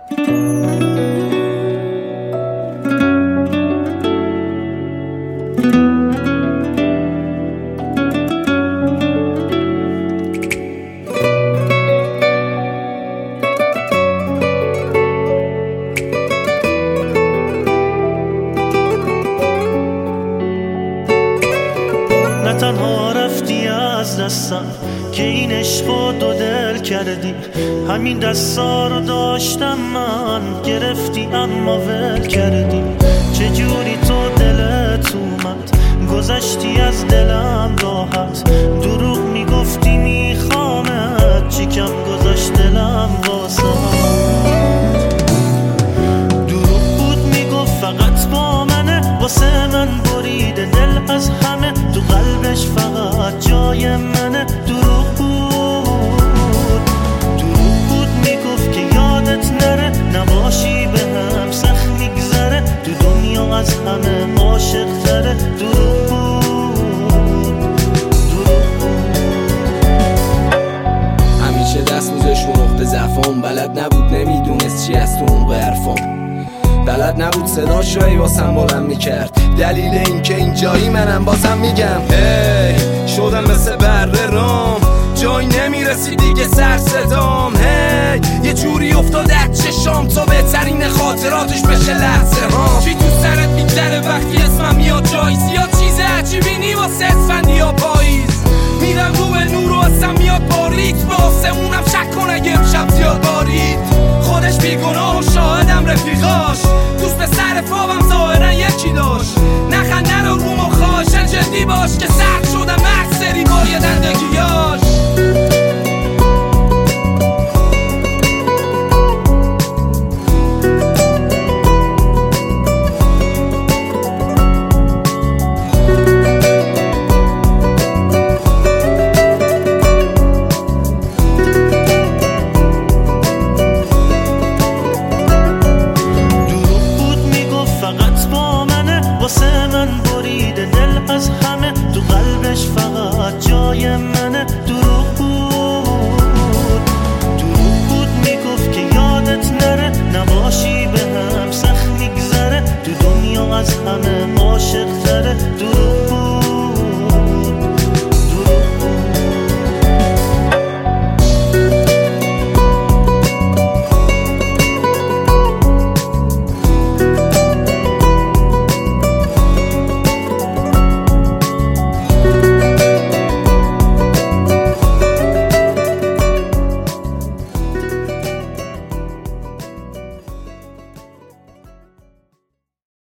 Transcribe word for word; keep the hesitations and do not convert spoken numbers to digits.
نه تنها رفتی از دستم که این عشقو دو دل کردی، همین دستا رو داشتم من گرفتی اما ول کردی. چجوری تو دلت اومد گذشتی از دلم راحت، دروغ میگفتی میخوامت چی کم گذاشت دلم واسه، دروغ بود میگفت فقط با منه، واسه من بریده دل از همه، تو قلبش فقط جای منه. دروغ بود دروغ بود میگفت که یادت نره، نباشی به هم سخت میگذره، تو دنیا از همه عاشق تره. دروغ بود دروغ بود. همیشه دست میزش رو نقطه ضعفام، بلد نبود نمیدونست چی از تو اون حرفام، بلد نبود صدا شایی واسم بلند میکرد، دلیل این که این جایی منم بازم میگم هی hey, شدم مثل بره رام، جایی نمیرسی دیگه سر صدام، هی hey, یه جوری افتاد از چشام تا بهترین خاطراتش بشه لحظه ها. چی تو سرت میگذره وقتی اسمم میاد جایی، زیاد چیز عجیبی نی واسه اسفندی یا پاییز، میرم رو به نور و اسم میاد باریک، به آسمونم شک کن اگه امشب زیاد بارید، خودش بیگناه و شاهدم رفیقاش، دوست به سر فابم ظاهرا یکی داشت، نخند نرو رو مخاشن جدی باش که سرد شدم اکثری با یه دندگیاش.